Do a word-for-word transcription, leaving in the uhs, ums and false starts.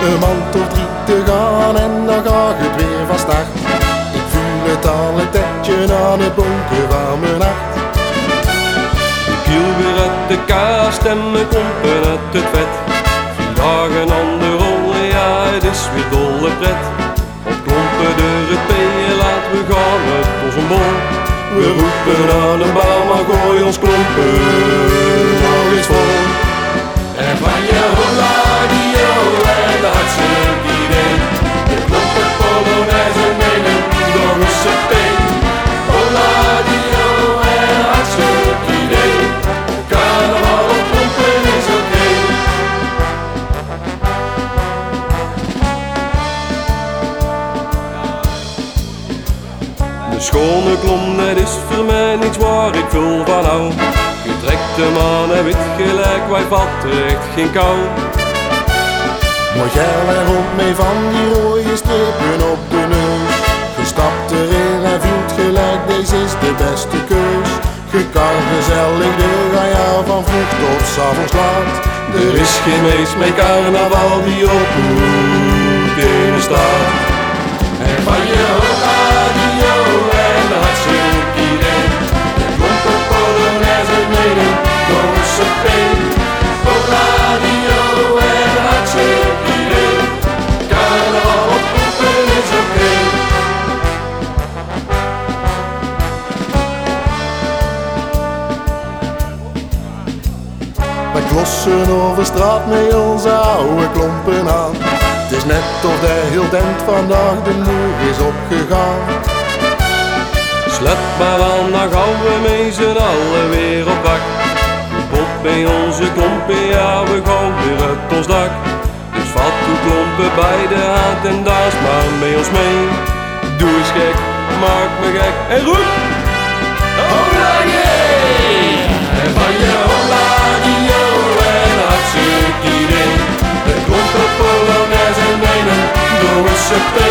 een maand of drie te gaan en dan gaat het weer van start. Ik voel het al een tijdje aan het bonken van mijn hart. De kiel weer uit de kast en mijn klompen uit het vet. Vier dagen aan de rol, ja het is weer dolle pret. Op klompen de repeeën, laat we gaan met ons een bol. We roepen aan de baan, maar gooi ons klompen nog eens vol. En van je holladio en de hartstikke idee. De klompen polonaise nemen door een cp. Holladio en de hartstikke idee. Carnaval op klompen is oké. De schone klom, dat is voor mij niets waar ik veel van hou. Je trekt hem aan en wit gelijk, wij vatten echt geen kou. Mooi geel en rond mee van die rode strepen op de neus. Je stapt erin en voelt gelijk, deze is de beste keus. Je kan gezellig de gaan van vroeg tot 's avonds laat. Er is geen mees met carnaval die op hoeken staat. En van je holladio en de hartstikke idee. De klompen polonaise nemen door een cp. Holladio en de hartstikke idee. Carnaval op klompen is oké. We klossen over straat met onze oude klompen aan. Het is net of de heel tent vandaag de moer is opgegaan. Slet maar aan, dan gaan we met z'n allen weer op bak. Bot bij onze klompen, ja we gaan weer uit ons dak. Dus vat uw klompen bij de hand en dans maar met ons mee. Doe eens gek, maak me gek en roep! Holla yeah! En van je holladio en hartstikke idee. De klompen polonaise nemen door een cp.